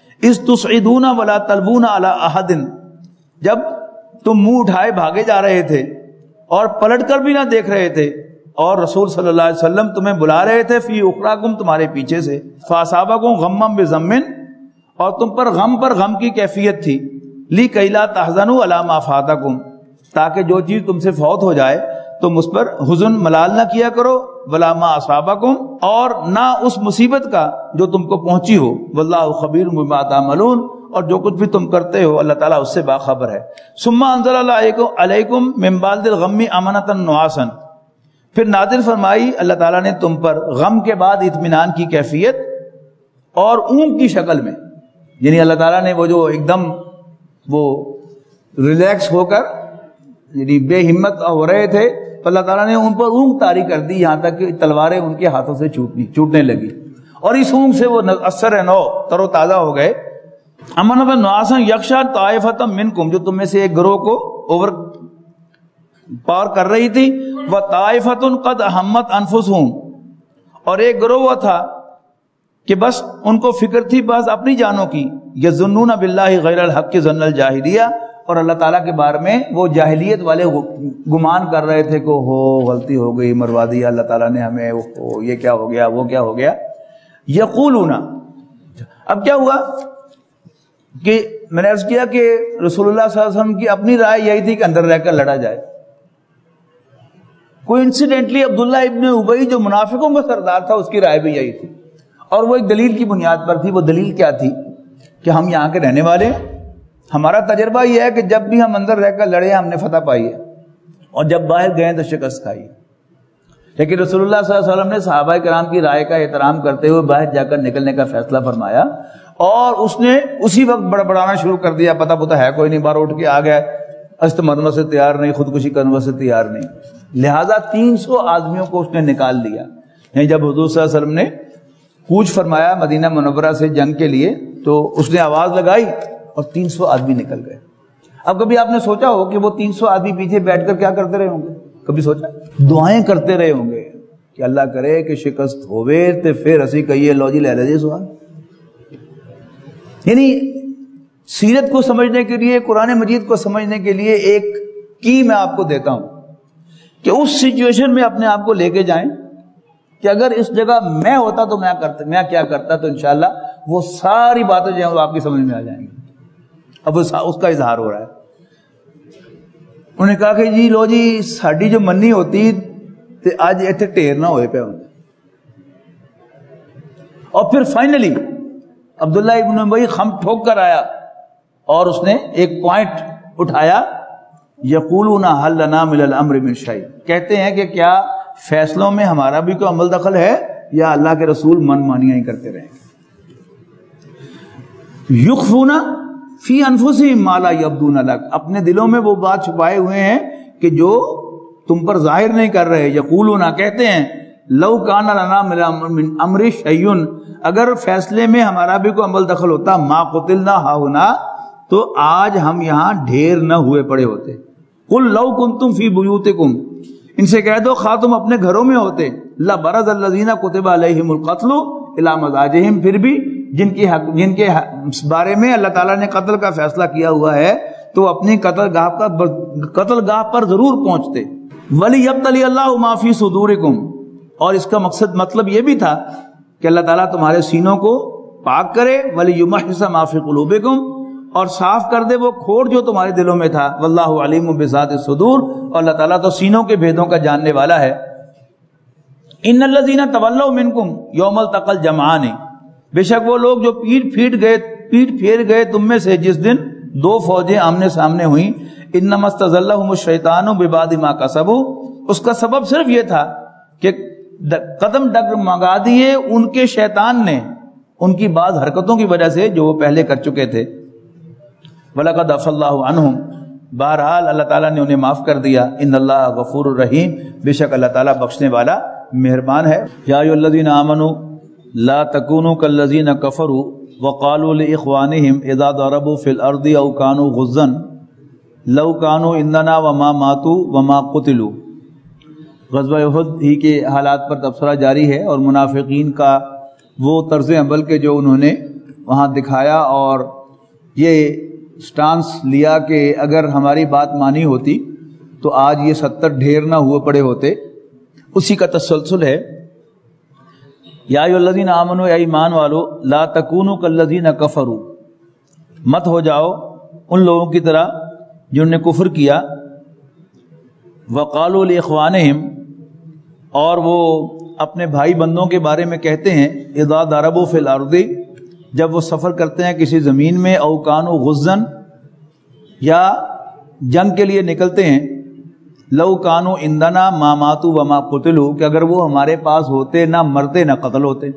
اذ تصعدون ولا تلوون علی احد، جب تم منہ اٹھائے بھاگے جا رہے تھے اور پلٹ کر بھی نہ دیکھ رہے تھے، اور رسول صلی اللہ علیہ وسلم تمہیں بلا رہے تھے فی اخراکم، تمہارے پیچھے سے، فاصابکم غما بغم، اور تم پر غم کی کیفیت تھی، لکی لا تحزنوا علی ما فاتکم، تاکہ جو چیز تم سے فوت ہو جائے تم اس پر حزن ملال نہ کیا کرو، ولا ما اصابکم، اور نہ اس مصیبت کا جو تم کو پہنچی ہو، واللہ خبیر بما تعملون، اور جو کچھ بھی تم کرتے ہو اللہ تعالیٰ اس سے باخبر ہے۔ ثم انزل علیکم من بعد الغم امنۃ نعاسا، پھر نازل فرمائی اللہ تعالیٰ نے تم پر غم کے بعد اطمینان کی کیفیت اور اونگ کی شکل میں، یعنی اللہ تعالیٰ نے وہ جو ایک دم وہ ریلیکس ہو کر یعنی بے ہمت ہو رہے تھے، اللہ تعالیٰ نے ان پر اونگ طاری کر دی، یہاں تک کہ تلواریں ان کے ہاتھوں سے چھوٹنے لگی، اور اس اونگ سے وہ اثر نو تر و تازہ ہو گئے۔ امنۃ نعاسا یغشی طائفۃ منکم، جو تم میں سے ایک گروہ کو اوور پار کر رہی تھی، وطائفۃ قد اہمت انفسہم، اور ایک گروہ وہ تھا کہ بس ان کو فکر تھی بس اپنی جانوں کی، یظنون باللہ غیر الحق ظن الجاہلیہ، اور اللہ تعالیٰ کے بارے میں وہ جاہلیت والے گمان کر رہے تھے کہ ہو غلطی ہو گئی، مروا دیا اللہ تعالیٰ نے ہمیں، یہ کیا ہو گیا، وہ کیا ہو گیا۔ یقولون، اب کیا ہوا کہ میں نے عرض کیا کہ رسول اللہ صلی اللہ علیہ وسلم کی اپنی رائے یہی تھی کہ اندر رہ کر لڑا جائے، کوئی انسیڈنٹلی عبداللہ ابن ابی جو منافقوں کا سردار تھا اس کی رائے بھی یہی تھی، اور وہ ایک دلیل کی بنیاد پر تھی۔ وہ دلیل کیا تھی کہ ہم یہاں کے رہنے والے ہیں، ہمارا تجربہ یہ ہے کہ جب بھی ہم اندر رہ کر لڑے ہم نے فتح پائی ہے، اور جب باہر گئے تو شکست کھائی ہے۔ لیکن رسول اللہ صلی اللہ علیہ وسلم نے صحابہ کرام کی رائے کا احترام کرتے ہوئے باہر جا کر نکلنے کا فیصلہ فرمایا، اور اس نے اسی وقت بڑبڑانا شروع کر دیا، پتہ ہے کوئی نہیں، باہر اٹھ کے آ گیا، است مرنے سے تیار نہیں، خودکشی کرنے سے تیار نہیں، لہذا 300 آدمیوں کو اس نے نکال دیا۔ یعنی جب حضور صلی اللہ علیہ وسلم نے کوچ فرمایا مدینہ منورہ سے جنگ کے لیے تو اس نے آواز لگائی اور 300 آدمی نکل گئے۔ اب کبھی آپ نے سوچا ہو کہ وہ 300 آدمی پیچھے بیٹھ کر کیا کرتے رہے ہوں گے؟ کبھی سوچا؟ دعائیں کرتے رہے ہوں گے کہ اللہ کرے کہ شکست ہوئے تو پھر اسی کہیے لو جی لے لے جی سوال۔ یعنی سیرت کو سمجھنے کے لیے، قرآن مجید کو سمجھنے کے لیے ایک کی میں آپ کو دیتا ہوں کہ اس سچویشن میں اپنے آپ کو لے کے جائیں کہ اگر اس جگہ میں ہوتا تو میں کیا کرتا، تو انشاءاللہ وہ ساری باتیں جو ہیں وہ آپ کی سمجھ میں آ جائیں گی۔ اب اس کا اظہار ہو رہا ہے۔ انہوں نے کہا کہ جی لو جی ساڈی جو منی ہوتی تے آج ایتھے ٹھیر نہ ہوئے پہ ہوتے۔ اور پھر فائنلی عبداللہ ابن ابی خم ٹھوک کر آیا اور اس نے ایک پوائنٹ اٹھایا، یقولون هل لنا من الامر من شیء، کہتے ہیں کہ کیا فیصلوں میں ہمارا بھی کوئی عمل دخل ہے یا اللہ کے رسول من مانیاں ہی کرتے رہیں گے۔ یخفون فی انفسہم ما لا یبدون لک، اپنے دلوں میں وہ بات چھپائے ہوئے ہیں کہ جو تم پر ظاہر نہیں کر رہے۔ یقولون، کہتے ہیں، لو کان لنا من امر شیء، اگر فیصلے میں ہمارا بھی کوئی عمل دخل ہوتا، ما قتلنا ہاہنا، تو آج ہم یہاں ڈھیر نہ ہوئے پڑے ہوتے۔ قل لو کنتم فی بیوتکم، ان سے کہہ دو خواہ تم اپنے گھروں میں ہوتے، لبرز الذین کتب علیہم القتل الی مضاجعہم، پھر بھی جن کے بارے میں اللہ تعالیٰ نے قتل کا فیصلہ کیا ہوا ہے تو اپنی قتل گاہ پر ضرور پہنچتے۔ وَلِيَبْتَلِيَ اللَّهُ مَا فِي صُدُورِكُمْ، اور اس کا مطلب یہ بھی تھا کہ اللہ تعالیٰ تمہارے سینوں کو پاک کرے، وَلِيُمَحِّصَ مَا فِي قُلُوبِكُمْ، اور صاف کر دے وہ کھوڑ جو تمہارے دلوں میں تھا، وَاللَّهُ عَلِيمٌ بِذَاتِ الصُّدُورِ، اور اللہ تعالیٰ تو سینوں کے بھیدوں کا جاننے والا ہے۔ إِنَّ الَّذِينَ تَوَلَّوْا مِنكُمْ يَوْمَ الْتَقَى الْجَمْعَانِ، بے شک وہ لوگ جو پیٹ پھیر گئے تم میں سے جس دن دو فوجیں آمنے سامنے ہوئیں، انما استزلهم الشیطان ببعض ما کسبوا، اس کا سبب صرف یہ تھا کہ قدم ڈگمگا دیے ان کے شیطان نے ان کی بعض حرکتوں کی وجہ سے جو وہ پہلے کر چکے تھے۔ وَلَقَدْ عَفَا اللَّهُ عَنْهُمْ، بہرحال اللہ تعالیٰ نے انہیں معاف کر دیا۔ ان اللہ غفور الرحیم، بے شک اللہ تعالیٰ بخشنے والا مہربان ہے۔ یا ایھا الذین آمنوا لا تکونوا کالذین کفروا وقالوا لاخوانہم اذا ضربوا فی الارض او کانوا غزا لو کانوا عندنا وما ماتوا وما قتلوا۔ غزوہ احد ہی کے حالات پر تبصرہ جاری ہے، اور منافقین کا وہ طرز عمل کے جو انہوں نے وہاں دکھایا اور یہ سٹانس لیا کہ اگر ہماری بات مانی ہوتی تو آج یہ 70 ڈھیر نہ ہوئے پڑے ہوتے. اسی کا تسلسل ہے. یا ایھا الذین آمنوا، اے ایمان والو، لا تکونوا کالذین کفروا، مت ہو جاؤ ان لوگوں کی طرح جنہوں نے کفر کیا. وقالوا لاخوانہم، اور وہ اپنے بھائی بندوں کے بارے میں کہتے ہیں، اذا ضربوا فی الارض، جب وہ سفر کرتے ہیں کسی زمین میں، او کانوا غزا، یا جنگ کے لیے نکلتے ہیں، لو کانوا عندنا ما ماتوا وما قتلوا، کہ اگر وہ ہمارے پاس ہوتے نہ مرتے نہ قتل ہوتے.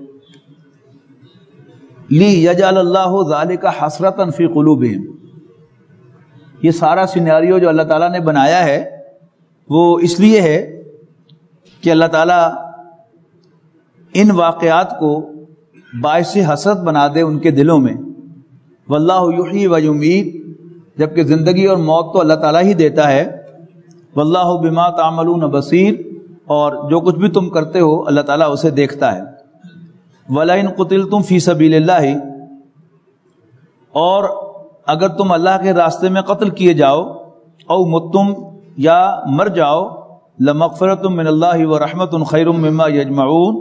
لیجعل اللہ ذلک حسرۃ فی قلوبہم، یہ سارا سیناریو جو اللہ تعالیٰ نے بنایا ہے وہ اس لیے ہے کہ اللہ تعالیٰ ان واقعات کو باعث حسرت بنا دے ان کے دلوں میں. واللہ یحیی و یمیت، جبکہ زندگی اور موت تو اللہ تعالیٰ ہی دیتا ہے. واللہ بما تعملون بصیر، اور جو کچھ بھی تم کرتے ہو اللہ تعالیٰ اسے دیکھتا ہے. وَلَئِن قُتِلْتُمْ فِي سَبِيلِ اللَّهِ، اور اگر تم اللہ کے راستے میں قتل کیے جاؤ، او متم، یا مر جاؤ، لَمَغْفِرَةٌ مِّنَ اللَّهِ وَرَحْمَةٌ خَيْرٌ مِّمَّا يَجْمَعُونَ،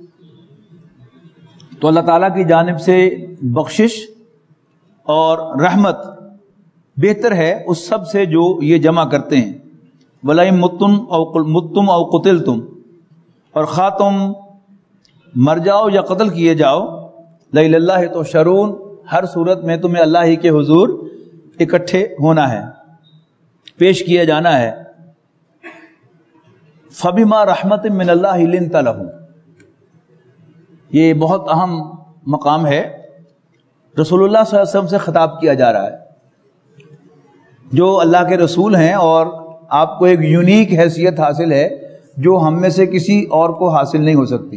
تو اللہ تعالیٰ کی جانب سے بخشش اور رحمت بہتر ہے اس سب سے جو یہ جمع کرتے ہیں. وَلَئِن مُتُّمْ أَوْ قُتِلْتُمْ، اور خواہ تم مر جاؤ یا قتل کیے جاؤ، لَإِلَى اللَّهِ تُحْشَرُونَ، ہر صورت میں تمہیں اللہ ہی کے حضور اکٹھے ہونا ہے، پیش کیا جانا ہے. فَبِمَا رَحْمَةٍ مِّنَ اللَّهِ لِنْتَ لَهُمْ، یہ بہت اہم مقام ہے. رسول اللہ صلی اللہ علیہ وسلم سے خطاب کیا جا رہا ہے جو اللہ کے رسول ہیں، اور آپ کو ایک یونیک حیثیت حاصل ہے جو ہم میں سے کسی اور کو حاصل نہیں ہو سکتی.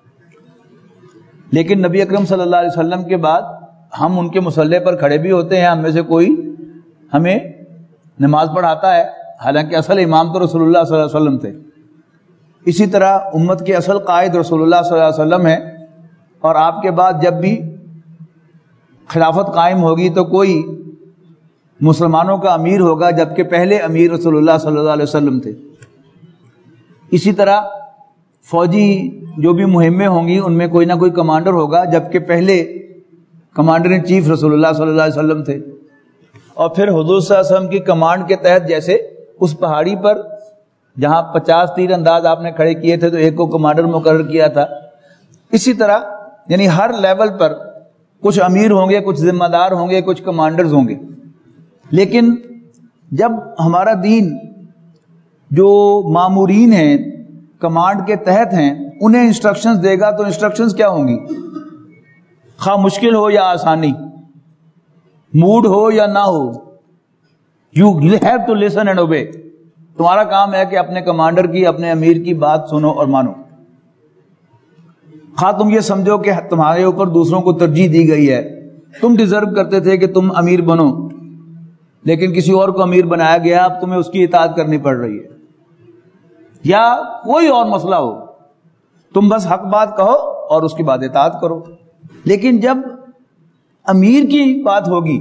لیکن نبی اکرم صلی اللہ علیہ وسلم کے بعد ہم ان کے مصلی پر کھڑے بھی ہوتے ہیں، ہم میں سے کوئی ہمیں نماز پڑھاتا ہے، حالانکہ اصل امام تو رسول اللہ صلی اللہ علیہ وسلم تھے. اسی طرح امت کے اصل قائد رسول اللہ صلی اللہ علیہ وسلم ہیں، اور آپ کے بعد جب بھی خلافت قائم ہوگی تو کوئی مسلمانوں کا امیر ہوگا، جبکہ پہلے امیر رسول اللہ صلی اللہ علیہ وسلم تھے. اسی طرح فوجی جو بھی مہمیں ہوں گی ان میں کوئی نہ کوئی کمانڈر ہوگا، جبکہ پہلے کمانڈر ان چیف رسول اللہ صلی اللہ علیہ وسلم تھے. اور پھر حضور صلی اللہ علیہ وسلم کی کمانڈ کے تحت، جیسے اس پہاڑی پر جہاں 50 تیر انداز آپ نے کھڑے کیے تھے تو ایک کو کمانڈر مقرر کیا تھا، اسی طرح یعنی ہر لیول پر کچھ امیر ہوں گے، کچھ ذمہ دار ہوں گے، کچھ کمانڈرز ہوں گے. لیکن جب ہمارا دین جو مامورین ہیں، کمانڈ کے تحت ہیں، انہیں انسٹرکشنز دے گا تو انسٹرکشنز کیا ہوں گی؟ خواہ مشکل ہو یا آسانی، موڈ ہو یا نہ ہو، you have to listen and obey. تمہارا کام ہے کہ اپنے کمانڈر کی، اپنے امیر کی بات سنو اور مانو. خواہ تم یہ سمجھو کہ تمہارے اوپر دوسروں کو ترجیح دی گئی ہے، تم ڈیزرو کرتے تھے کہ تم امیر بنو، لیکن کسی اور کو امیر بنایا گیا، اب تمہیں اس کی اطاعت کرنی پڑ رہی ہے. یا کوئی اور مسئلہ ہو، تم بس حق بات کہو اور اس کی بعد اطاعت کرو. لیکن جب امیر کی بات ہوگی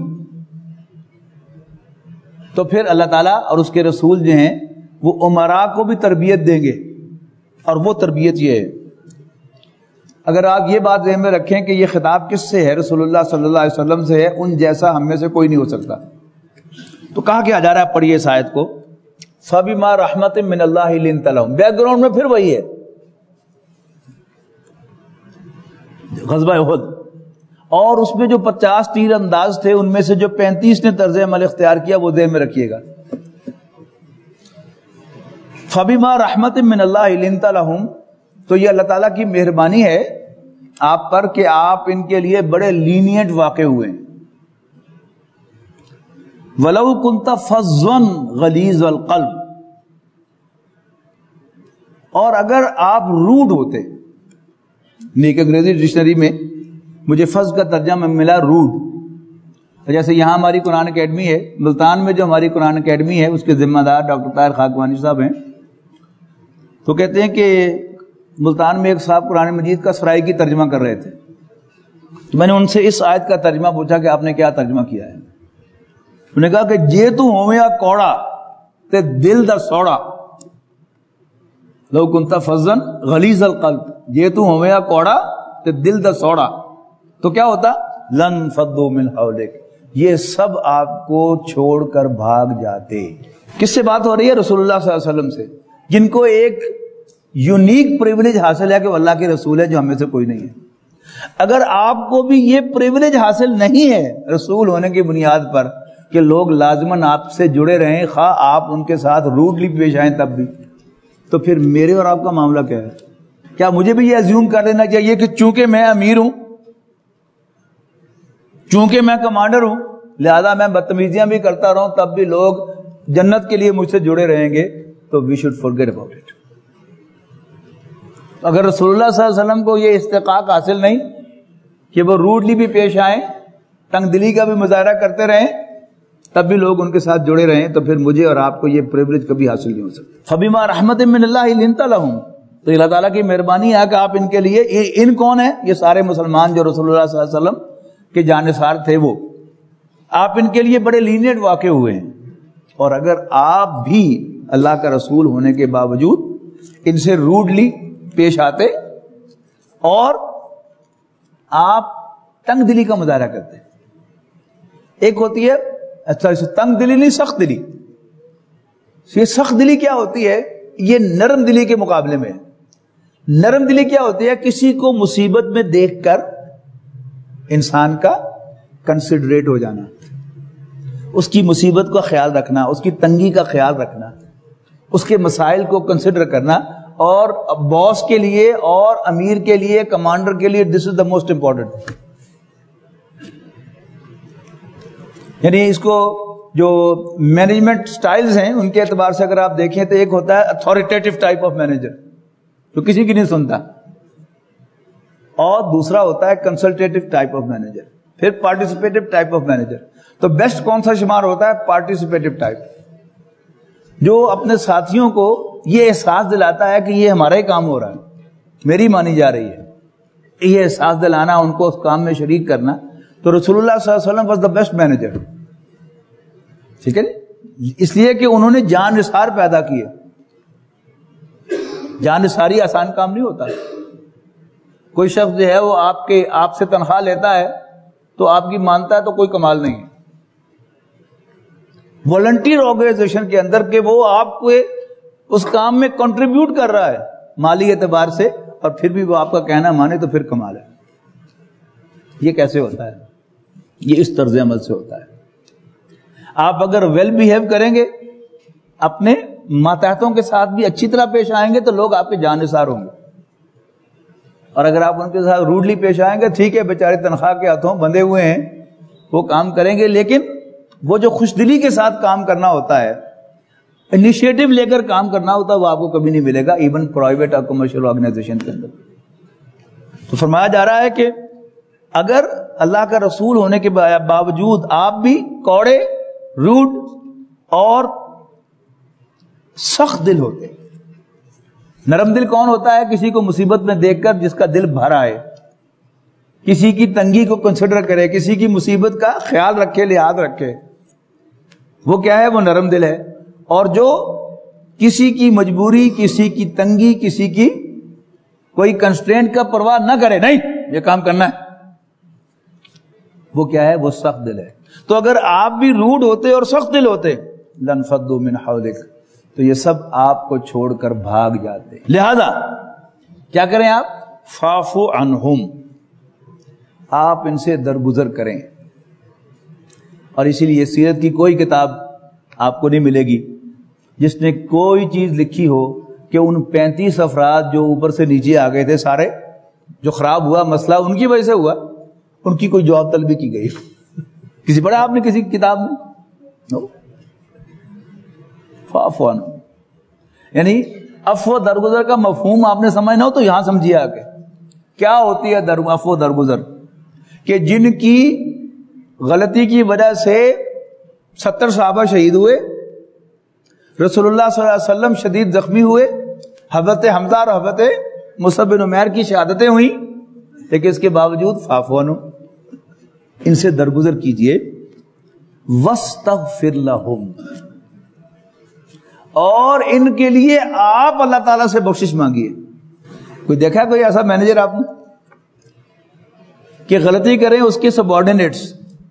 تو پھر اللہ تعالیٰ اور اس کے رسول جو ہیں وہ امراء کو بھی تربیت دیں گے، اور وہ تربیت یہ ہے. اگر آپ یہ بات ذہن میں رکھیں کہ یہ خطاب کس سے ہے؟ رسول اللہ صلی اللہ علیہ وسلم سے ہے. ان جیسا ہم میں سے کوئی نہیں ہو سکتا. تو کہا کیا جا رہا ہے؟ پڑھیے اس آیت کو. فَبِمَا رَحْمَةٍ مِّنَ اللَّهِ لِنْتَ لَهُمْ، بیک گراؤنڈ میں پھر وہی ہے غزوہ احد، اور اس میں جو 50 تیر انداز تھے ان میں سے جو 35 نے طرز عمل اختیار کیا وہ ذہن میں رکھیے گا. فَبِمَا رَحْمَةٍ مِّنَ اللَّهِ لِنْتَ لَهُمْ، تو یہ اللہ تعالیٰ کی مہربانی ہے آپ پر کہ آپ ان کے لیے بڑے لینینٹ واقع ہوئے ہیں. وَلَوْ كُنْتَ فَظًّا غَلِيظَ الْقَلْبِ، اور اگر آپ روڈ ہوتے، نیک انگریزی ڈکشنری میں مجھے فض کا ترجمہ ملا روڈ. جیسے یہاں ہماری قرآن اکیڈمی ہے، ملتان میں جو ہماری قرآن اکیڈمی ہے اس کے ذمہ دار ڈاکٹر طاہر خاکوانی صاحب ہیں. تو کہتے ہیں کہ ملتان میں ایک صاحب قرآن مجید کا سرائی کی ترجمہ کر رہے تھے، میں نے ان سے اس آیت کا ترجمہ پوچھا کہ آپ نے کیا ترجمہ کیا ہے. انہوں نے کہا کہ جے تو ہویا کوڑا تے دل دا سوڑا لو کنتا فظن غلیظ القلب. جے تو ہویا کوڑا تے دل دا سوڑا تو کیا ہوتا؟ لن فضوا من حولک، یہ سب آپ کو چھوڑ کر بھاگ جاتے. کس سے بات ہو رہی ہے؟ رسول اللہ صلی اللہ علیہ وسلم سے، جن کو ایک یونیک پریویلیج حاصل ہے کہ وہ اللہ کے رسول ہے جو ہم میں سے کوئی نہیں ہے. اگر آپ کو بھی یہ پریویلیج حاصل نہیں ہے رسول ہونے کی بنیاد پر کہ لوگ لازماً آپ سے جڑے رہیں، خواہ آپ ان کے ساتھ روڈلی پیش آئیں تب بھی، تو پھر میرے اور آپ کا معاملہ کیا ہے؟ کیا مجھے بھی یہ ایزیوم کر لینا چاہیے کہ چونکہ میں امیر ہوں، چونکہ میں کمانڈر ہوں، لہذا میں بدتمیزیاں بھی کرتا رہوں تب بھی لوگ جنت کے لیے مجھ سے جڑے رہیں گے؟ تو we should forget about it. اگر رسول اللہ صلی اللہ علیہ وسلم کو یہ استحقاق حاصل نہیں کہ وہ روڈلی بھی پیش آئیں، تنگ دلی کا بھی مظاہرہ کرتے رہیں، تب بھی لوگ ان کے ساتھ جڑے رہیں، تو پھر مجھے اور آپ کو یہ پریویلیج کبھی حاصل نہیں ہو سکتا. فبما رحمت من اللہ لنت لہم، تو اللہ تعالیٰ کی مہربانی ہے کہ آپ ان کے لیے، ان کون ہیں؟ یہ سارے مسلمان جو رسول اللہ صلی اللہ علیہ وسلم کے جانثار تھے، وہ آپ ان کے لیے بڑے لینیٹ واقع ہوئے ہیں. اور اگر آپ بھی اللہ کا رسول ہونے کے باوجود ان سے روڈلی پیش آتے اور آپ تنگ دلی کا مظاہرہ کرتے، ایک ہوتی ہے اچھا تنگ دلی نہیں، سخت دلی. یہ سخت دلی کیا ہوتی ہے؟ یہ نرم دلی کے مقابلے میں. نرم دلی کیا ہوتی ہے؟ کسی کو مصیبت میں دیکھ کر انسان کا کنسیڈریٹ ہو جانا، اس کی مصیبت کا خیال رکھنا، اس کی تنگی کا خیال رکھنا، اس کے مسائل کو کنسیڈر کرنا. اور باس کے لیے اور امیر کے لیے، کمانڈر کے لیے دس از دا موسٹ امپورٹنٹ. یعنی اس کو جو مینجمنٹ سٹائلز ہیں ان کے اعتبار سے اگر آپ دیکھیں تو ایک ہوتا ہے اتھارٹیٹیو ٹائپ آف مینیجر جو کسی کی نہیں سنتا، اور دوسرا ہوتا ہے کنسلٹیٹیو ٹائپ آف مینیجر، پھر پارٹیسپیٹیو ٹائپ آف مینیجر. تو بیسٹ کون سا شمار ہوتا ہے؟ پارٹیسپیٹیو ٹائپ، جو اپنے ساتھیوں کو یہ احساس دلاتا ہے کہ یہ ہمارا ہی کام ہو رہا ہے، میری مانی جا رہی ہے، یہ احساس دلانا، ان کو اس کام میں شریک کرنا. تو رسول اللہ صلی اللہ علیہ وسلم واز دا بیسٹ مینیجر. ٹھیک ہے، اس لیے کہ انہوں نے جان نثار پیدا کیے. جان نثاری آسان کام نہیں ہوتا. کوئی شخص جو ہے وہ آپ سے تنخواہ لیتا ہے تو آپ کی مانتا ہے تو کوئی کمال نہیں ہے. والنٹیئر آرگنائزیشن کے اندر کہ وہ آپ کو اس کام میں کنٹریبیوٹ کر رہا ہے مالی اعتبار سے، اور پھر بھی وہ آپ کا کہنا مانے تو پھر کمال ہے. یہ کیسے ہوتا ہے؟ یہ اس طرز عمل سے ہوتا ہے. آپ اگر ویل بیہیو کریں گے، اپنے ماتحتوں کے ساتھ بھی اچھی طرح پیش آئیں گے تو لوگ آپ کے جانثار ہوں گے. اور اگر آپ ان کے ساتھ روڈلی پیش آئیں گے، ٹھیک ہے بیچارے تنخواہ کے ہاتھوں بندھے ہوئے ہیں، وہ کام کریں گے، لیکن وہ جو خوش دلی کے ساتھ کام کرنا ہوتا ہے، انیشیٹو لے کر کام کرنا ہوتا ہے، وہ آپ کو کبھی نہیں ملے گا، ایون پرائیویٹ اور کمرشل آرگنائزیشن کے اندر. تو فرمایا جا رہا ہے کہ اگر اللہ کا رسول ہونے کے باوجود آپ بھی کوڑے، روڈ اور سخت دل ہوتے. نرم دل کون ہوتا ہے؟ کسی کو مصیبت میں دیکھ کر جس کا دل بھر آئے، کسی کی تنگی کو کنسیڈر کرے، کسی کی مصیبت کا خیال رکھے، لحاظ رکھے، وہ کیا ہے؟ وہ نرم دل ہے. اور جو کسی کی مجبوری، کسی کی تنگی، کسی کی کوئی کنسٹرینٹ کا پرواہ نہ کرے، نہیں یہ کام کرنا ہے، وہ کیا ہے؟ وہ سخت دل ہے. تو اگر آپ بھی روڈ ہوتے اور سخت دل ہوتے، لنفضوا من حولک، تو یہ سب آپ کو چھوڑ کر بھاگ جاتے. لہذا کیا کریں آپ؟ فاعف عنہم، آپ ان سے درگزر کریں. اور اسی لیے سیرت کی کوئی کتاب آپ کو نہیں ملے گی جس نے کوئی چیز لکھی ہو کہ ان 35 افراد جو اوپر سے نیچے آ گئے تھے، سارے جو خراب ہوا مسئلہ ان کی وجہ سے ہوا، ان کی کوئی جواب طلبی کی گئی. کسی پڑھا آپ نے کسی کتاب میں؟ نو. فاعف عنہم یعنی عفو درگزر کا مفہوم آپ نے سمجھنا ہو تو یہاں سمجھیے آگے کیا ہوتی ہے عفو درگزر. کہ جن کی غلطی کی وجہ سے 70 صحابہ شہید ہوئے، رسول اللہ صلی اللہ علیہ وسلم شدید زخمی ہوئے، حضرت حمزہ اور حضرت مصعب بن عمیر کی شہادتیں ہوئیں، لیکن اس کے باوجود فاعف عنہم، ان سے درگزر کیجئے. وَاسْتَغْفِرْ لَهُمْ، اور ان کے لیے آپ اللہ تعالیٰ سے بخشش مانگیے. کوئی دیکھا کوئی ایسا مینیجر آپ نے کہ غلطی کریں اس کے سبارڈینیٹس،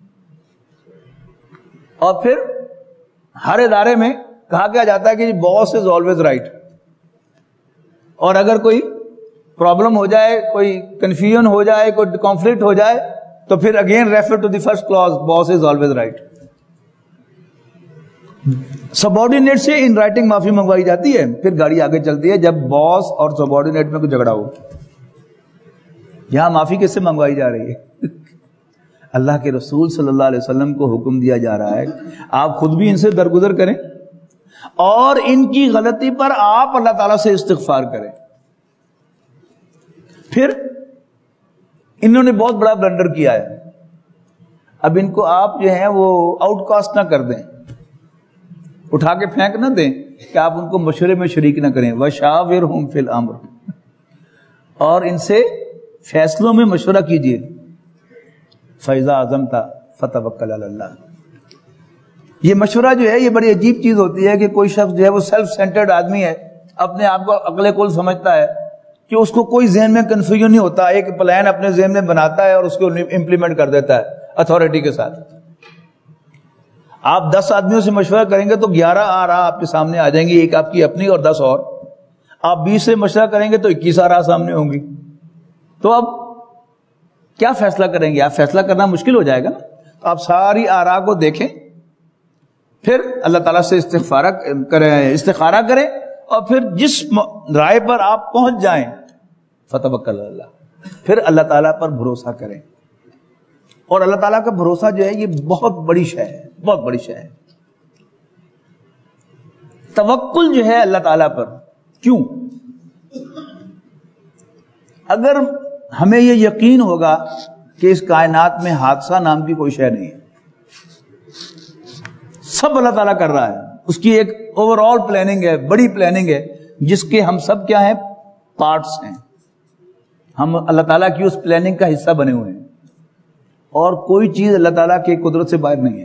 اور پھر ہر ادارے میں کہا کیا جاتا ہے کہ باس از آلویز رائٹ، اور اگر کوئی پرابلم ہو جائے، کوئی کنفیوژن ہو جائے، کوئی کانفلکٹ ہو جائے تو پھر again refer to the first clause, boss is always right. Subordinate سے ان رائٹنگ معافی منگوائی جاتی ہے، پھر گاڑی آگے چلتی ہے جب باس اور سبارڈینیٹ میں کوئی جھگڑا ہو. یہاں معافی کس سے منگوائی جا رہی ہے؟ اللہ کے رسول صلی اللہ علیہ وسلم کو حکم دیا جا رہا ہے آپ خود بھی ان سے درگزر کریں، اور ان کی غلطی پر آپ اللہ تعالیٰ سے استغفار کریں. پھر انہوں نے بہت بڑا بلنڈر کیا ہے، اب ان کو آپ جو ہیں وہ آؤٹ کاسٹ نہ کر دیں، اٹھا کے پھینک نہ دیں کہ آپ ان کو مشورے میں شریک نہ کریں. وَشَاوِرْهُمْ فِي الْأَمْرِ، اور ان سے فیصلوں میں مشورہ کیجیے. فَإِذَا عَزَمْتَ فَتَوَكَّلْ عَلَى اللَّهِ، یہ مشورہ جو ہے یہ بڑی عجیب چیز ہوتی ہے کہ کوئی شخص جو ہے وہ سیلف سینٹرڈ آدمی ہے، اپنے آپ کو عقل کل سمجھتا ہے کہ اس کو کوئی ذہن میں کنفیوژن نہیں ہوتا، ایک پلان اپنے ذہن میں بناتا ہے اور اس کو امپلیمنٹ کر دیتا ہے اتھارٹی کے ساتھ. آپ 10 آدمیوں سے مشورہ کریں گے تو 11 آراء آپ کے سامنے آ جائیں گی، ایک آپ کی اپنی اور 10 اور. آپ 20 سے مشورہ کریں گے تو 21 آراء سامنے ہوں گی. تو اب کیا فیصلہ کریں گے؟ آپ فیصلہ کرنا مشکل ہو جائے گا نا. تو آپ ساری آراء کو دیکھیں، پھر اللہ تعالیٰ سے استخارہ کریں، اور پھر جس رائے پر آپ پہنچ جائیں فتوکل علی اللہ، پھر اللہ تعالیٰ پر بھروسہ کریں. اور اللہ تعالیٰ کا بھروسہ جو ہے یہ بہت بڑی شے ہے، بہت بڑی شے ہے. توکل جو ہے اللہ تعالیٰ پر، کیوں؟ اگر ہمیں یہ یقین ہوگا کہ اس کائنات میں حادثہ نام کی کوئی شے نہیں ہے، سب اللہ تعالیٰ کر رہا ہے، اس کی ایک اوور آل پلاننگ ہے، بڑی پلاننگ ہے، جس کے ہم سب کیا ہیں؟ پارٹس ہیں. ہم اللہ تعالیٰ کی اس پلاننگ کا حصہ بنے ہوئے ہیں، اور کوئی چیز اللہ تعالیٰ کی قدرت سے باہر نہیں ہے.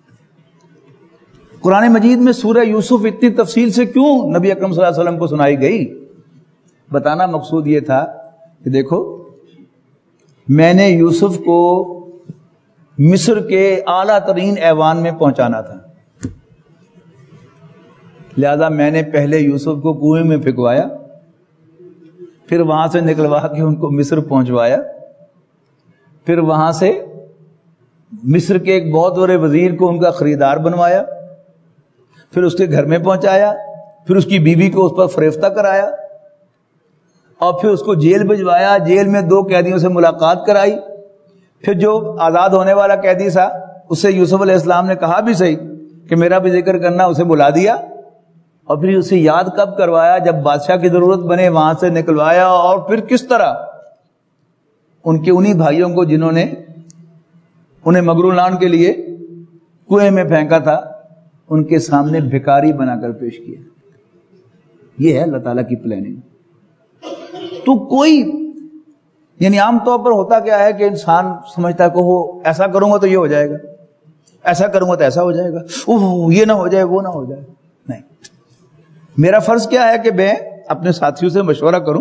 قرآن مجید میں سورہ یوسف اتنی تفصیل سے کیوں نبی اکرم صلی اللہ علیہ وسلم کو سنائی گئی؟ بتانا مقصود یہ تھا کہ دیکھو، میں نے یوسف کو مصر کے اعلیٰ ترین ایوان میں پہنچانا تھا، لہذا میں نے پہلے یوسف کو کنویں میں پھینکوایا، پھر وہاں سے نکلوا کے ان کو مصر پہنچوایا، پھر وہاں سے مصر کے ایک بہت بڑے وزیر کو ان کا خریدار بنوایا، پھر اس کے گھر میں پہنچایا، پھر اس کی بیوی کو اس پر فریفتہ کرایا، اور پھر اس کو جیل بھجوایا، جیل میں 2 قیدیوں سے ملاقات کرائی. پھر جو آزاد ہونے والا قیدی تھا اس سے یوسف علیہ السلام نے کہا بھی صحیح کہ میرا بھی ذکر کرنا، اسے بلا دیا، اور پھر اسے یاد کب کروایا؟ جب بادشاہ کی ضرورت بنے وہاں سے نکلوایا. اور پھر کس طرح ان کے انہی بھائیوں کو جنہوں نے انہیں مگرولان کے لیے کنویں میں پھینکا تھا، ان کے سامنے بھکاری بنا کر پیش کیا. یہ ہے اللہ تعالیٰ کی پلاننگ. تو کوئی یعنی عام طور پر ہوتا کیا ہے کہ انسان سمجھتا ہے کہ وہ ایسا کروں گا تو یہ ہو جائے گا، ایسا کروں گا تو ایسا ہو جائے گا، یہ نہ ہو جائے وہ نہ ہو جائے. نہیں، میرا فرض کیا ہے کہ میں اپنے ساتھیوں سے مشورہ کروں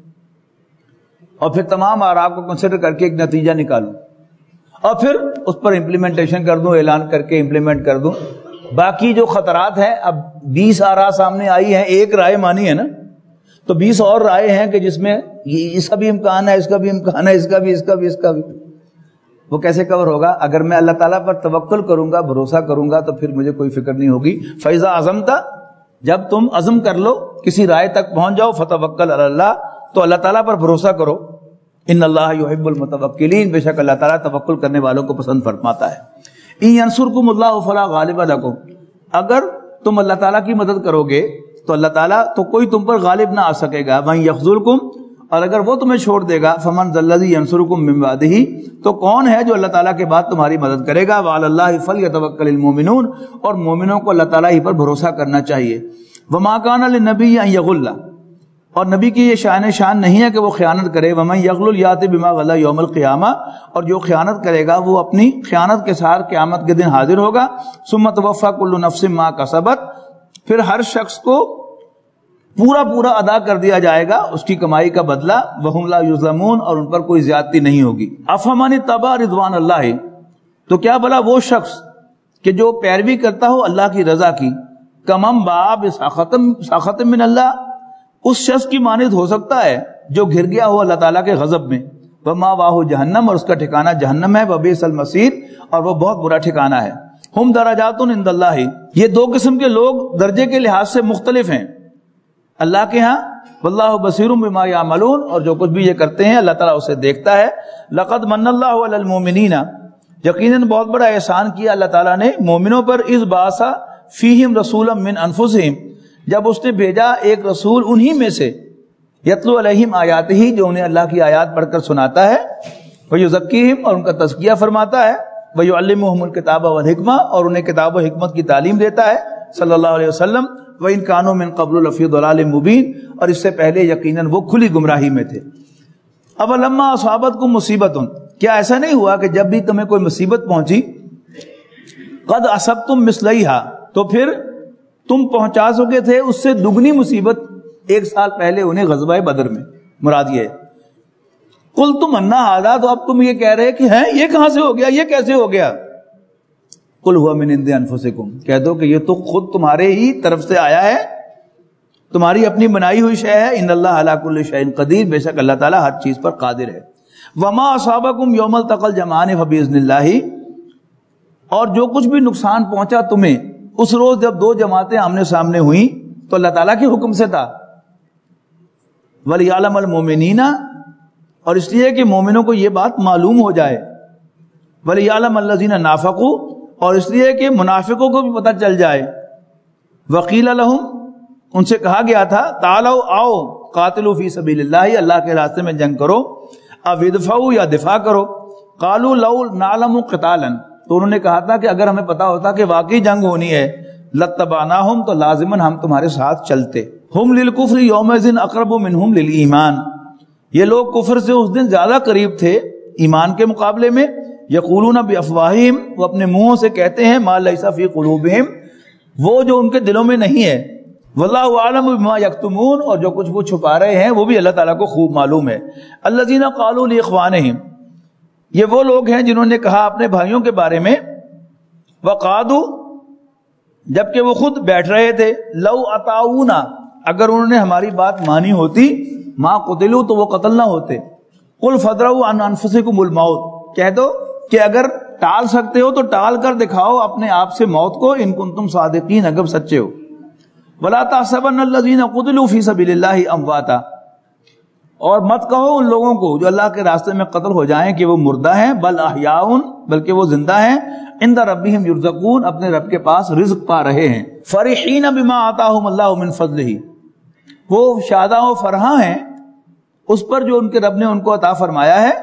اور پھر تمام آراء کو کنسیڈر کر کے ایک نتیجہ نکالوں، اور پھر اس پر امپلیمنٹیشن کر دوں، اعلان کر کے امپلیمنٹ کر دوں. باقی جو خطرات ہیں، اب 20 آراء سامنے آئی ہیں، ایک رائے مانی ہے نا، تو 20 اور رائے ہیں کہ جس میں اس کا بھی امکان ہے، اس کا بھی امکان ہے، اس کا بھی، اس کا بھی، اس کا بھی. وہ کیسے کور ہوگا؟ اگر میں اللہ تعالیٰ پر توکل کروں گا، بھروسہ کروں گا، تو پھر مجھے کوئی فکر نہیں ہوگی. فَإِذَا عَزَمْتَ، جب تم عزم کر لو، کسی رائے تک پہنچ جاؤ، فَتَوَكَّلْ عَلَى اللَّهِ، تو اللہ تعالیٰ پر بھروسہ کرو. ان اللہ یحب المتوکلین، بے شک اللہ تعالیٰ توکل کرنے والوں کو پسند فرماتا ہے. ان ینصرکم اللہ فلا غالب لکم، اگر تم اللہ تعالیٰ کی مدد کرو گے تو اللہ تعالیٰ تو کوئی تم پر غالب نہ آ سکے گا. وَإِن يَخْذُلْكُمْ، اور اگر وہ تمہیں چھوڑ دے گا، فَمَنْ ذَا الَّذِي يَنصُرُكُم مِّن بَعْدِهِ، تو کون ہے جو اللہ تعالیٰ کے بعد تمہاری مدد کرے گا. وَعَلَى اللَّهِ فَلْيَتَوَكَّلِ الْمُؤْمِنُونَ، اور مومنوں کو اللہ تعالیٰ ہی پر بھروسہ کرنا چاہیے. وَمَا كَانَ لِلنَّبِيِّ أَن يَغُلَّ، اور نبی کی یہ شان نہیں ہے کہ وہ خیانت کرے. وَمَن يَغْلُلْ يَأْتِ بِمَا غَلَّ يَوْمَ الْقِيَامَةِ، اور جو خیانت کرے گا وہ اپنی خیانت کے ساتھ قیامت کے دن حاضر ہوگا. ثُمَّ تُوَفَّىٰ كُلُّ نَفْسٍ مَا كَسَبَتْ، پھر ہر شخص کو پورا ادا کر دیا جائے گا اس کی کمائی کا بدلہ. وَهُمْ لَا يُظْلَمُونَ، اور ان پر کوئی زیادتی نہیں ہوگی. أَفَمَنِ اتَّبَعَ رِضْوَانَ اللَّهِ، تو کیا بھلا وہ شخص کہ جو پیروی کرتا ہو اللہ کی رضا کی، کمم باب ساخت من اللہ، اس شخص کی مانند ہو سکتا ہے جو گھر گیا ہو اللہ تعالیٰ کے غضب میں. وَمَأْوَاهُ جہنم، اور اس کا ٹھکانہ جہنم ہے. وَبِئْسَ الْمَصِيرُ، اور وہ بہت برا ٹھکانہ ہے. ہم درجات عند اللہ، یہ دو قسم کے لوگ درجے کے لحاظ سے مختلف ہیں اللہ کے ہاں. واللہ بصیر بما یعملون، اور جو کچھ بھی یہ کرتے ہیں اللہ تعالیٰ اسے دیکھتا ہے. لقد من اللہ علی المؤمنین، یقیناً بہت بڑا احسان کیا اللہ تعالیٰ نے مومنوں پر. اذ بعث فیہم رسولا من انفسہم، جب اس نے بھیجا ایک رسول انہی میں سے. یتلو علیہم آیاتہ، جو انہیں اللہ کی آیات پڑھ کر سناتا ہے. ویزکیہم، اور ان کا تزکیہ فرماتا ہے. ویعلمہم الکتاب والحکمہ، اور انہیں کتاب و حکمت کی تعلیم دیتا ہے صلی اللہ علیہ وسلم. وَإِن كَانُوا مِن قَبْلُ لَفِي ضَلَالٍ مُبِينٍ، اور اس سے پہلے یقیناً وہ کھلی گمراہی میں تھے. اَوَلَمَّا أَصَابَتْكُم مُّصِیبَةٌ، کیا ایسا نہیں ہوا کہ جب بھی تمہیں کوئی مصیبت پہنچی، قَدْ أَصَبْتُم مِّثْلَيْهَا، تو پھر تم پہنچا سکے تھے اس سے دگنی مصیبت ایک سال پہلے انہیں غزوہ بدر میں. مراد یہ ہے قُلْتُمْ أَنَّ هَٰذَا، تو اب تم یہ کہہ رہے کہ ہیں یہ کہاں سے ہو گیا، یہ کیسے ہو گیا. قُلْ هُوَ مِنْ عِندِ أَنفُسِكُمْ، کہہ دو کہ یہ تو خود تمہارے ہی طرف سے آیا ہے، تمہاری اپنی بنائی ہوئی شے ہے. ان اللہ علی کل شیء قدیر، بے شک اللہ تعالیٰ ہر چیز پر قادر ہے. وما اصابکم یوم التقى الجمعان فباذن اللہ، اور جو کچھ بھی نقصان پہنچا تمہیں اس روز جب دو جماعتیں آمنے سامنے ہوئیں تو اللہ تعالیٰ کے حکم سے تھا. ولیعلم المؤمنین، اور اس لیے کہ مومنوں کو یہ بات معلوم ہو جائے. ولیعلم الذین نافقوا، اور اس لیے کہ منافقوں کو بھی پتہ چل جائے. وقیل لہم، ان سے کہا گیا تھا تعالوا، آؤ، قاتلوا فی سبیل اللہ، اللہ کے راستے میں جنگ کرو. او ادفعوا، یا دفاع کرو. قالوا لو نعلم قتالا، تو انہوں نے کہا تھا کہ اگر ہمیں پتا ہوتا کہ واقعی جنگ ہونی ہے، لاتبعناہم، تو لازماً ہم تمہارے ساتھ چلتے. ہم للکفر یومئذ اقرب منہم للایمان، یہ لوگ کفر سے اس دن زیادہ قریب تھے ایمان کے مقابلے میں. یقولون بافواہہم، وہ اپنے منہوں سے کہتے ہیں ما لیس فی قلوبہم، وہ جو ان کے دلوں میں نہیں ہے. واللہ اعلم بما یکتمون، اور جو کچھ وہ چھپا رہے ہیں وہ بھی اللہ تعالیٰ کو خوب معلوم ہے. الذین قالوا لاخوانہم، یہ وہ لوگ ہیں جنہوں نے کہا اپنے بھائیوں کے بارے میں. وقعدوا، جبکہ وہ خود بیٹھ رہے تھے. لو اطاعونا، اگر انہوں نے ہماری بات مانی ہوتی، ما قتلوا، تو وہ قتل نہ ہوتے. قل فادرؤوا عن انفسکم الموت، کہہ دو کہ اگر ٹال سکتے ہو تو ٹال کر دکھاؤ اپنے آپ سے موت کو، ان کنتم صادقین، اگر سچے ہو. ولا تحسبن الذین قتلوا فی سبیل اللہ امواتا، اور مت کہو ان لوگوں کو جو اللہ کے راستے میں قتل ہو جائیں کہ وہ مردہ ہیں. بل احیاء، بلکہ وہ زندہ ہیں. عند ربہم یرزقون، اپنے رب کے پاس رزق پا رہے ہیں. فرحین بما آتاہم اللہ من فضلہ، وہ شاداں و فرحاں ہیں اس پر جو ان کے رب نے ان کو عطا فرمایا ہے.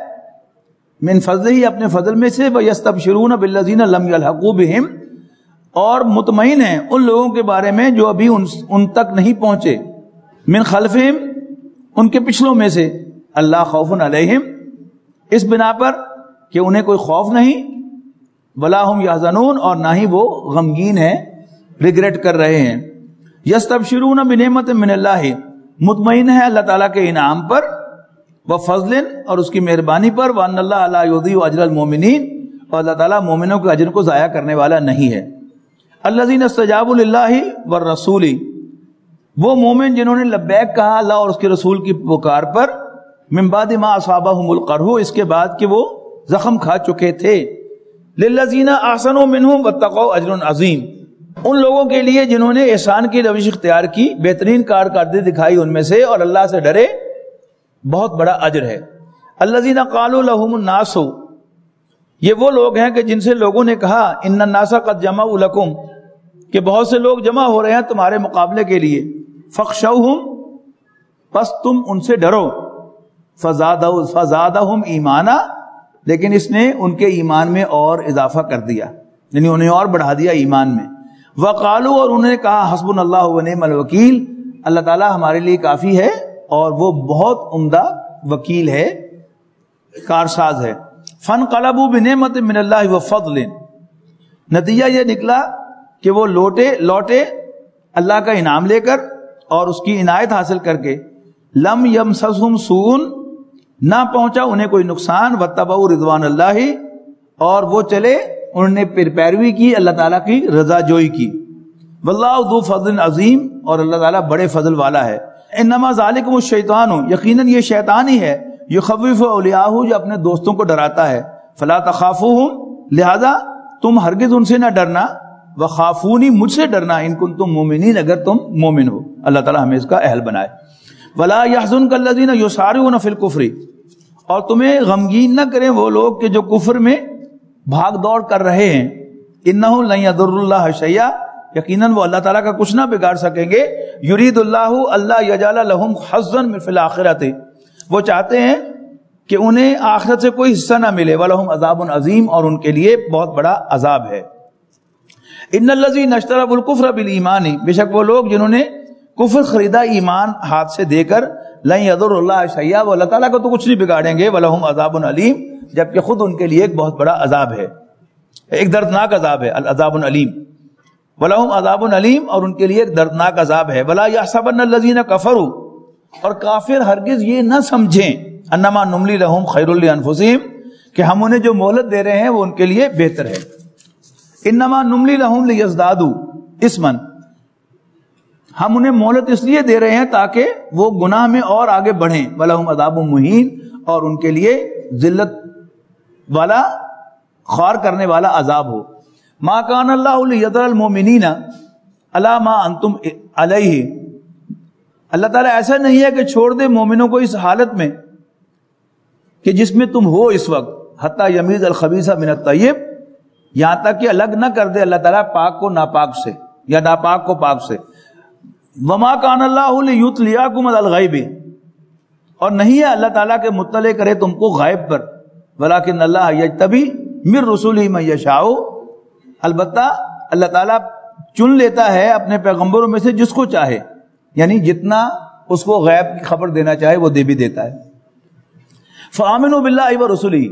من فضلہ، اپنے فضل میں سے. ویستبشرون بالذین لم یلحقوا بہم، اور مطمئن ہیں ان لوگوں کے بارے میں جو ابھی ان تک نہیں پہنچے. من خلفہم، ان کے پچھلوں میں سے. اللہ خوف علیہم، اس بنا پر کہ انہیں کوئی خوف نہیں. ولا ہم یحزنون، اور نہ ہی وہ غمگین ہیں، ریگریٹ کر رہے ہیں. یستبشرون بنعمت من اللہ، مطمئن ہے اللہ تعالیٰ کے انعام پر. وفضل، اور اس کی مہربانی پر. وان اللہ لا یضیع اجر المؤمنین، اور اللہ تعالیٰ مومنوں کے اجر کو ضائع کرنے والا نہیں ہے. الذین استجابوا للہ والرسول، وہ مومن جنہوں نے لبیک کہا اللہ اور اس کے رسول کی پکار پر. من بعد ما اصابہم القرح، اس کے بعد کہ وہ زخم کھا چکے تھے. للذین احسنوا منہم واتقوا اجر عظیم، ان لوگوں کے لیے جنہوں نے احسان کی روش اختیار کی، بہترین کارکردگی دکھائی ان میں سے، اور اللہ سے ڈرے، بہت بڑا اجر ہے. الذین قالوا لهم الناس، یہ وہ لوگ ہیں کہ جن سے لوگوں نے کہا ان الناس قد جمعوا لکم، کہ بہت سے لوگ جمع ہو رہے ہیں تمہارے مقابلے کے لیے. فخشوہم، پس تم ان سے ڈرو. فزادہم ایمانا، لیکن اس نے ان کے ایمان میں اور اضافہ کر دیا، یعنی انہیں اور بڑھا دیا ایمان میں. وقالوا، اور انہوں نے کہا حسبنا اللہ ونعم الوکیل، اللہ تعالیٰ ہمارے لیے کافی ہے اور وہ بہت عمدہ وکیل ہے، کارساز ہے. فانقلبوا بنعمت من اللہ وفضل، نتیجہ یہ نکلا کہ وہ لوٹے اللہ کا انعام لے کر اور اس کی عنایت حاصل کر کے. لم یمسسہم سوء، نہ پہنچا انہیں کوئی نقصان. واتبعوا رضوان اللہ، اور وہ چلے انہوں نے پیروی کی اللہ تعالیٰ کی رضا جوئی کی. واللہ ذو فضل عظیم، اور اللہ تعالیٰ بڑے فضل والا ہے. انما ذالکم الشیطان، یقیناً یہ شیطان ہی ہے. یخوف اولیاءہ، جو اپنے دوستوں کو ڈراتا ہے. فلا تخافوہم، لہذا تم ہرگز ان سے نہ ڈرنا. وخافونی، مجھ سے ڈرنا. ان کنتم مومنین، اگر تم مومن ہو. اللہ تعالیٰ ہمیں اس کا اہل بنائے. ولا یحزنک الذین یسارعون فی الکفر، اور تمہیں غمگین نہ کریں وہ لوگ کہ جو کفر میں بھاگ دوڑ کر رہے ہیں. انہ لن یضر اللہ شیئا، یقیناً وہ اللہ تعالیٰ کا کچھ نہ بگاڑ سکیں گے. یرید اللہ اللہ یجعل لہم حظا فی الآخرۃ، وہ چاہتے ہیں کہ انہیں آخرت سے کوئی حصہ نہ ملے. ولہم عذاب عظیم، اور ان کے لیے بہت بڑا عذاب ہے. ان الذین اشتروا الکفر بالایمان، بے شک وہ لوگ جنہوں نے کفر خریدا ایمان ہاتھ سے دے کر. لن یضر اللہ شیئا، وہ اللہ تعالیٰ کو تو کچھ نہیں بگاڑیں گے. ولہم عذاب علیم، جبکہ خود ان کے لیے ایک بہت بڑا عذاب ہے، ایک دردناک عذاب ہے. العذاب علیم، ولہم عذاب علیم، اور ان کے لیے ایک دردناک عذاب ہے. ولا یحسبن الذین کفروا، اور کافر ہرگز یہ نہ سمجھیں انما نملی لہم خیر لانفسہم، کہ ہم انہیں جو مہلت دے رہے ہیں وہ ان کے لیے بہتر ہے. انما نملی لہم لیزدادوا اثما، ہم انہیں مہلت اس لیے دے رہے ہیں تاکہ وہ گناہ میں اور آگے بڑھیں. ولہم عذاب مہین، اور ان کے لیے ذلت والا، خوار کرنے والا عذاب ہو. ما کان اللہ لیذر المؤمنین علی ما انتم علیہ، اللہ تعالیٰ ایسا نہیں ہے کہ چھوڑ دے مومنوں کو اس حالت میں کہ جس میں تم ہو اس وقت. حتی یمیز الخبیث من الطیب، یہاں تک کہ الگ نہ کر دے اللہ تعالیٰ پاک کو ناپاک سے، یا ناپاک کو پاک سے. وما کان اللہ لیطلعکم علی الغیب، اور نہیں ہے اللہ تعالیٰ کے مطلع کرے تم کو غائب پر. ولکن اللہ یجتبی من رسولہ من یشاء، البتہ اللہ تعالیٰ چن لیتا ہے اپنے پیغمبروں میں سے جس کو چاہے، یعنی جتنا اس کو غیب کی خبر دینا چاہے وہ دے بھی دیتا ہے. فآمنوا باللہ ورسولہ،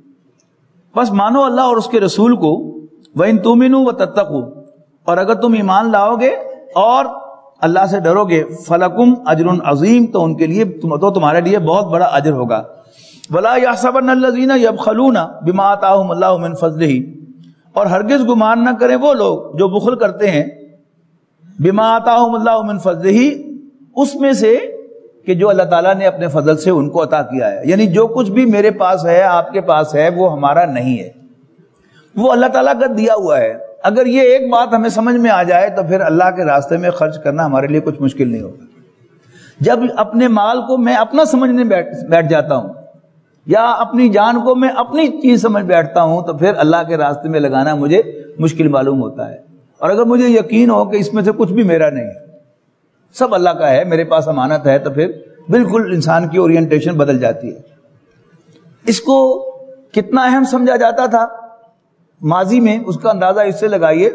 بس مانو اللہ اور اس کے رسول کو. وإن تؤمنوا وتتقوا، اور اگر تم ایمان لاؤ گے اور اللہ سے ڈرو گے. فلکم اجر عظیم، تو ان کے لیے تمہارے لیے بہت بڑا اجر ہوگا. ولا یحسبن الذین یبخلون بما آتاہم اللہ من فضلہ، اور ہرگز گمان نہ کریں وہ لوگ جو بخل کرتے ہیں بما آتاہم اللہ من فضلہ، اس میں سے کہ جو اللہ تعالیٰ نے اپنے فضل سے ان کو عطا کیا ہے. یعنی جو کچھ بھی میرے پاس ہے، آپ کے پاس ہے، وہ ہمارا نہیں ہے، وہ اللہ تعالیٰ کا دیا ہوا ہے. اگر یہ ایک بات ہمیں سمجھ میں آ جائے تو پھر اللہ کے راستے میں خرچ کرنا ہمارے لیے کچھ مشکل نہیں ہوگا. جب اپنے مال کو میں اپنا سمجھنے بیٹھ جاتا ہوں، یا اپنی جان کو میں اپنی چیز سمجھ بیٹھتا ہوں، تو پھر اللہ کے راستے میں لگانا مجھے مشکل معلوم ہوتا ہے. اور اگر مجھے یقین ہو کہ اس میں سے کچھ بھی میرا نہیں ہے، سب اللہ کا ہے، میرے پاس امانت ہے، تو پھر بالکل انسان کی اورینٹیشن بدل جاتی ہے. اس کو کتنا اہم سمجھا جاتا تھا ماضی میں، اس کا اندازہ اس سے لگائیے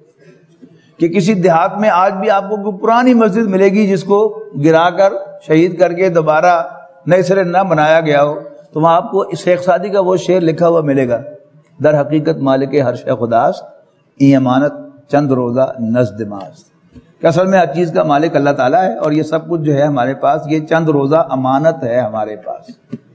کہ کسی دیہات میں آج بھی آپ کو پرانی مسجد ملے گی جس کو گرا کر شہید کر کے دوبارہ نئے سرے نہ بنایا گیا ہو، تو وہاں آپ کو شیخ سعدی کا وہ شعر لکھا ہوا ملے گا: در حقیقت مالک ہر شے خداست، ای امانت چند روزہ نزد ماست. کہ اصل میں ہر چیز کا مالک اللہ تعالیٰ ہے، اور یہ سب کچھ جو ہے ہمارے پاس، یہ چند روزہ امانت ہے ہمارے پاس.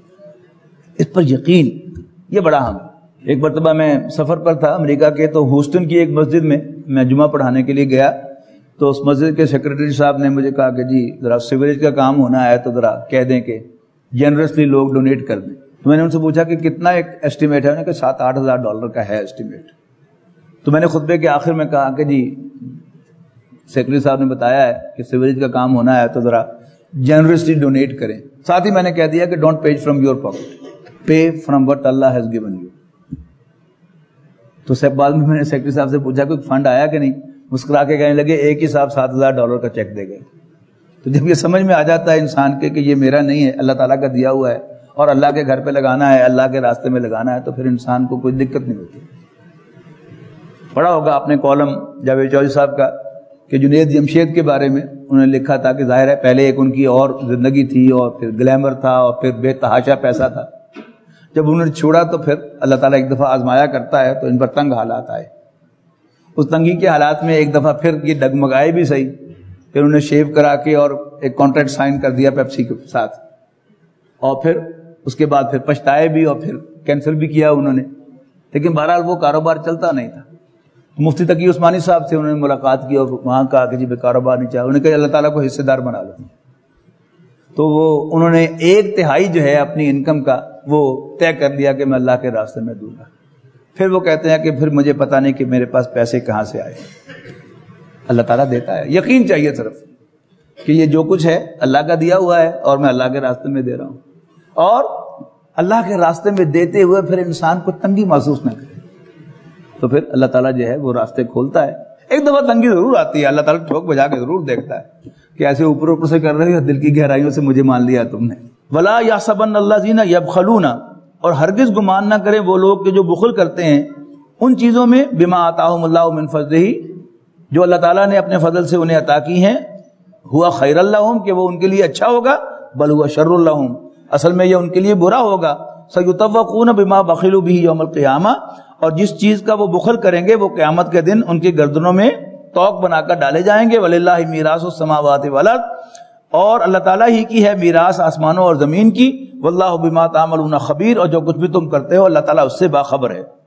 اس پر یقین یہ بڑا اہم ہے. ایک مرتبہ میں سفر پر تھا امریکہ کے، تو ہیوسٹن کی ایک مسجد میں جمعہ پڑھانے کے لیے گیا. تو اس مسجد کے سیکرٹری صاحب نے مجھے کہا کہ جی ذرا سیوریج کا کام ہونا ہے تو ذرا کہہ دیں کہ جنرسلی لوگ ڈونیٹ کر دیں. تو میں نے ان سے پوچھا کہ کتنا ایک ایسٹیمیٹ ہے، انہوں نے کہا $7,000-8,000 کا ہے ایسٹیمیٹ. تو میں نے خطبے کے آخر میں کہا کہ جی سیکرٹری صاحب نے بتایا ہے کہ سیوریج کا کام ہونا ہے تو ذرا جنرسلی ڈونیٹ کریں. ساتھ ہی میں نے کہہ دیا کہ don't pay from your pocket, pay from what Allah has given you. تو بعد میں نے سیکرٹری صاحب سے پوچھا کوئی فنڈ آیا کہ نہیں، مسکرا کے کہنے لگے ایک ہی صاحب $7,000 کا چیک دے گئے. تو جب یہ سمجھ میں آ جاتا ہے انسان کے کہ یہ میرا نہیں ہے، اللہ تعالیٰ کا دیا ہوا ہے، اور اللہ کے گھر پہ لگانا ہے، اللہ کے راستے میں لگانا ہے، تو پھر انسان کو کوئی دقت نہیں ہوتی. پڑھا ہوگا آپ نے کالم جاوید چودھری صاحب کا کہ جنید جمشید کے بارے میں انہوں نے لکھا تھا کہ ظاہر ہے پہلے ایک ان کی اور زندگی تھی اور پھر گلیمر تھا اور پھر بے تحاشا پیسہ تھا. جب انہوں نے چھوڑا تو پھر اللہ تعالیٰ ایک دفعہ آزمایا کرتا ہے تو ان پر تنگ حالات آئے. اس تنگی کے حالات میں ایک دفعہ پھر یہ ڈگمگائے بھی صحیح, پھر انہوں نے شیو کرا کے اور ایک کانٹریکٹ سائن کر دیا پیپسی کے ساتھ, اور پھر اس کے بعد پھر پچھتائے بھی اور پھر کینسل بھی کیا انہوں نے, لیکن بہرحال وہ کاروبار چلتا نہیں تھا. مفتی تقی عثمانی صاحب سے انہوں نے ملاقات کی اور وہاں کہا کہ جی بے کاروبار نہیں چاہا, انہوں نے کہا اللہ تعالیٰ کو حصے دار بنا لو. تو وہ انہوں نے 1/3 جو ہے اپنی انکم کا وہ طے کر لیا کہ میں اللہ کے راستے میں دوں گا. پھر وہ کہتے ہیں کہ پھر مجھے پتا نہیں کہ میرے پاس پیسے کہاں سے آئے. اللہ تعالیٰ دیتا ہے, یقین چاہیے صرف کہ یہ جو کچھ ہے اللہ کا دیا ہوا ہے اور میں اللہ کے راستے میں دے رہا ہوں. اور اللہ کے راستے میں دیتے ہوئے پھر انسان کو تنگی محسوس نہ کرے تو پھر اللہ تعالیٰ جو ہے وہ راستے کھولتا ہے. ایک دفعہ تنگی ضرور آتی ہے, اللہ تعالیٰ ٹھوک بجا کے ضرور دیکھتا ہے کہ ایسے اوپر اوپر سے کر رہے ہو, دل کی گہرائیوں سے مجھے مان لیا تم نے. ولا یحسبن الذین یبخلون, اور ہرگز گمان نہ کریں وہ لوگ کہ جو بخل کرتے ہیں ان چیزوں میں, بما آتاہم اللہ من فضلہ, جو اللہ تعالیٰ نے اپنے فضل سے انہیں عطا کی ہیں, ہوا خیر لہم, کہ وہ ان کے لیے اچھا ہوگا, بل ہوا شر لہم, اصل میں یہ ان کے لیے برا ہوگا. سیطوقون بما بخلوا بہ یوم القیامہ, اور جس چیز کا وہ بخل کریں گے وہ قیامت کے دن ان کی گردنوں میں توق بنا کر ڈالے جائیں گے. وللہ میراث السماوات والارض, اور اللہ تعالیٰ ہی کی ہے میراث آسمانوں اور زمین کی. واللہ بما تعملون خبیر, اور جو کچھ بھی تم کرتے ہو اللہ تعالیٰ اس سے باخبر ہے.